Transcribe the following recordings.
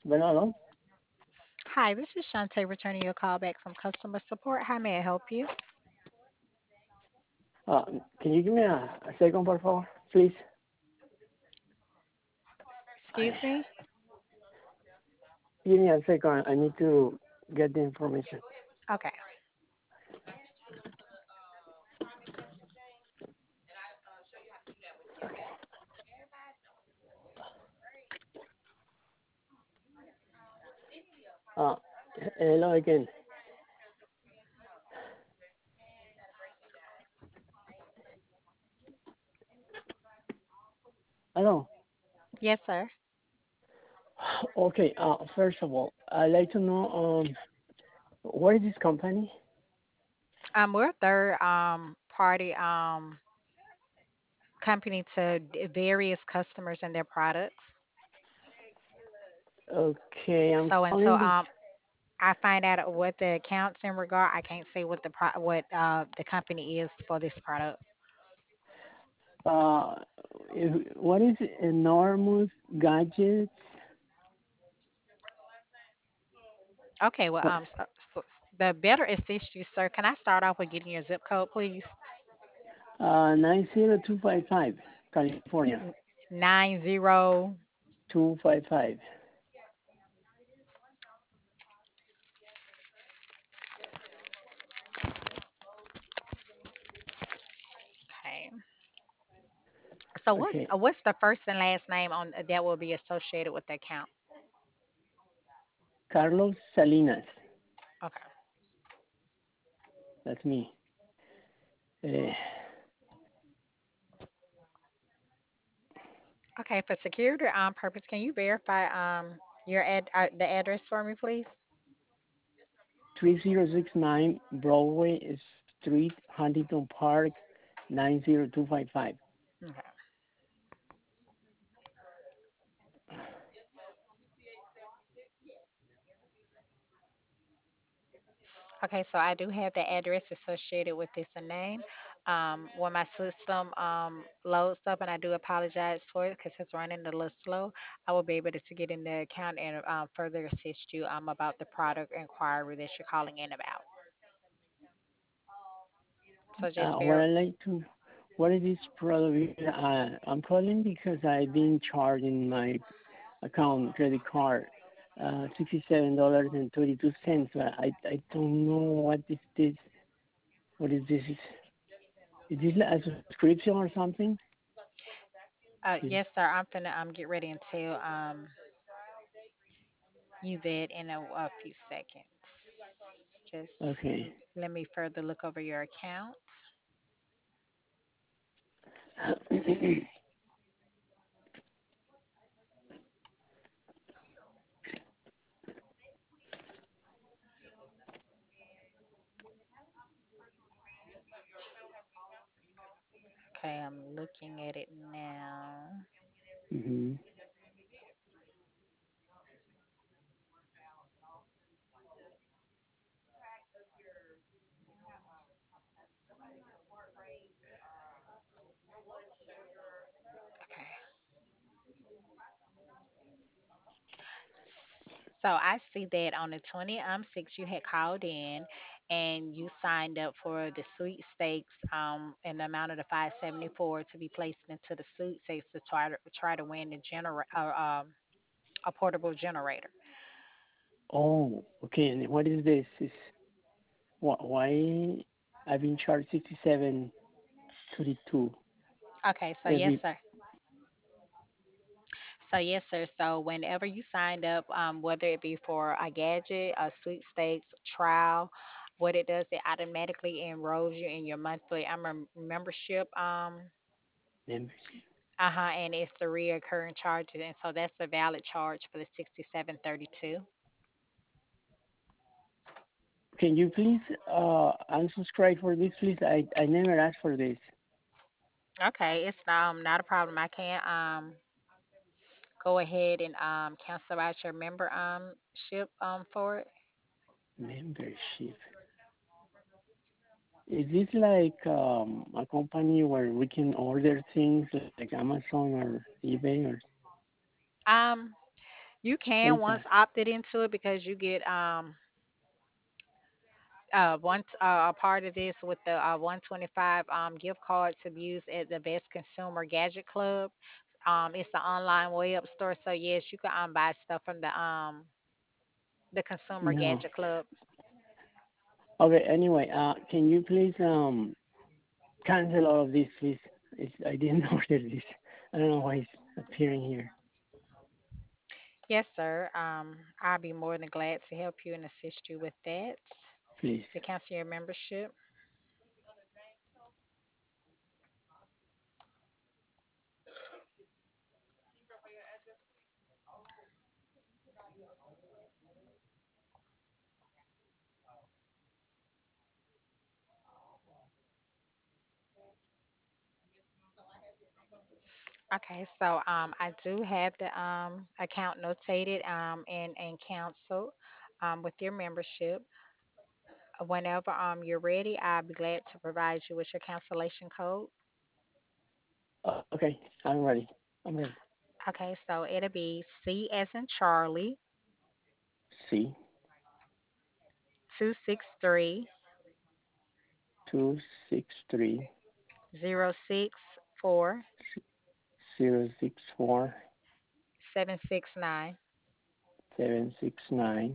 Bueno, hello. Hi, this is Shantae returning your call back from customer support. How may I help you? Uh, can you give me a second, por favor, please? Excuse me? Give me a second. I need to get the information. Okay. Okay. Uh, hello again. Hello. Yes, sir. Okay. First of all, I'd like to know what is this company? We're a third party company to various customers and their products. Okay, I'm So until calling I find out what the accounts in regard, I can't say what what the company is for this product. uh, what is enormous gadgets? Okay, well What? so the better assist you, sir. Can I start off with getting your zip code, please? 90255, California. 90. 255. Okay. So Okay. what's the first and last name on that will be associated with the account? Carlos Salinas. Okay. That's me. Uh, Okay, for security purpose, can you verify your the address for me, please? 3069 Broadway Street, Huntington Park, 90255. Okay. Okay, so I do have the address associated with this name. When my system loads up, and I do apologize for it because it's running a little slow, I will be able to get in the account and further assist you about the product inquiry that you're calling in about. So just What bear. I like to, what is this product? I'm calling because I've been charging my account credit card $67.32, but I don't know what is this. What is this? Is this like a subscription or something? Yes, sir. I'm finna get ready and tell you that in a few seconds. Just Okay. let me further look over your account. Okay, I'm looking at it now. hmm Okay. So I see that on the 20 6 you had called in and you signed up for the sweepstakes in the amount of the 574 to be placed into the sweepstakes to try to win the a portable generator. Oh, okay. And what is this? Is why I've been charged 67.32 Okay, so yes, every sir. So yes, sir. So whenever you signed up, whether it be for a gadget, a sweepstakes, trial, what it does, it automatically enrolls you in your monthly membership. membership. And it's the reoccurring charges, and so that's a valid charge for the 6732. Can you please unsubscribe for this, please? I never asked for this. Okay, it's not a problem. I can go ahead and cancel out your member ship for it. Membership. Is this like a company where we can order things like Amazon or eBay or? Um You can once PayPal. opted into it because you get one a part of this with the 125 gift card to use at the Best Consumer Gadget Club. It's an online web store, so yes, you can buy stuff from the Consumer No. Gadget Club. Okay. Anyway, can you please cancel all of this, please? I didn't order this. I don't know why it's appearing here. Yes, sir. I'll be more than glad to help you and assist you with that. Please. To cancel your membership. Okay, so I do have the account notated and canceled with your membership. Whenever you're ready, I'll be glad to provide you with your cancellation code. Okay. I'm ready. I'm ready. Okay, so it'll be C as in Charlie, C 263 263 064 064 769. 769.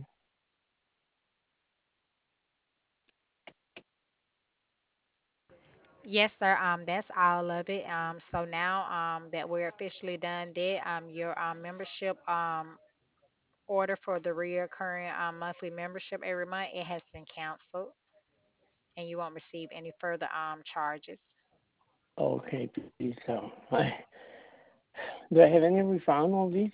Yes, sir. That's all of it. So now that we're officially done that, your membership order for the reoccurring monthly membership every month, it has been canceled, and you won't receive any further charges. Okay, please. Do I have any refund on this?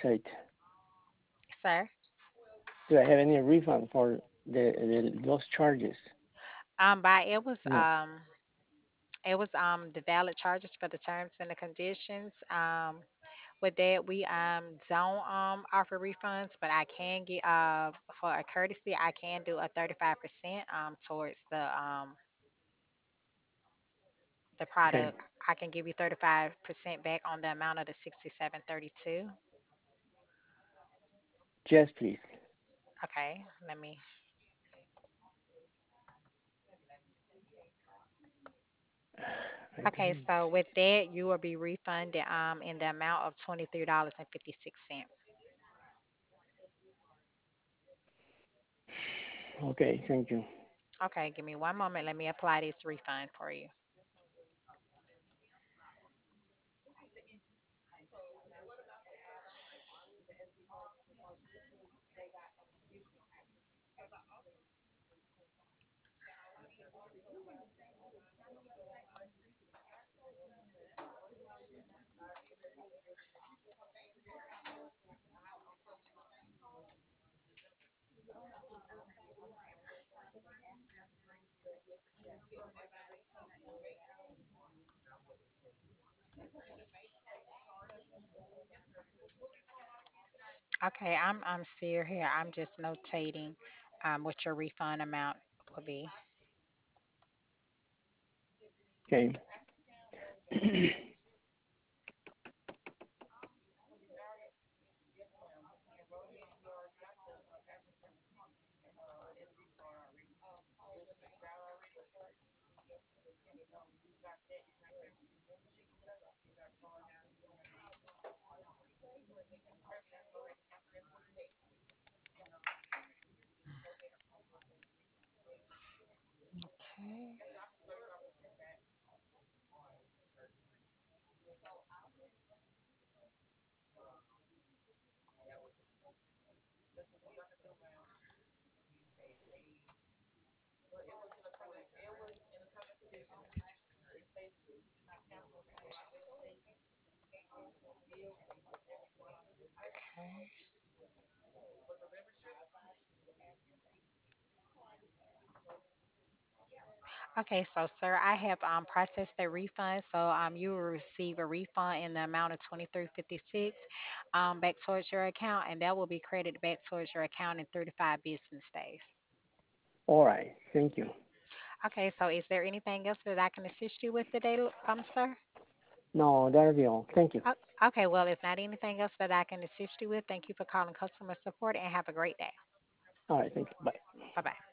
Sir, Do I have any refund for the those charges? by No. it was the valid charges for the terms and the conditions. With that, we don't offer refunds, but I can get for a courtesy, I can do a 35% towards the Okay. product. I can give you 35% back on the amount of the 67.32. Yes, please. Okay, let me. I Okay, don't. so with that, you will be refunded in the amount of $23.56. Okay, thank you. Okay, give me one moment. Let me apply this refund for you. Okay, I'm still here. I'm just notating what your refund amount will be. Okay. Okay. Okay. Okay, so sir, I have processed the refund. So you will receive a refund in the amount of 23.56 back towards your account, and that will be credited back towards your account in 35 business days. All right. Thank you. Okay, so is there anything else that I can assist you with today, sir? No, that'll be all. Thank you. Okay, well, if not anything else that I can assist you with, thank you for calling customer support and have a great day. All right, thank you. Bye. Bye bye.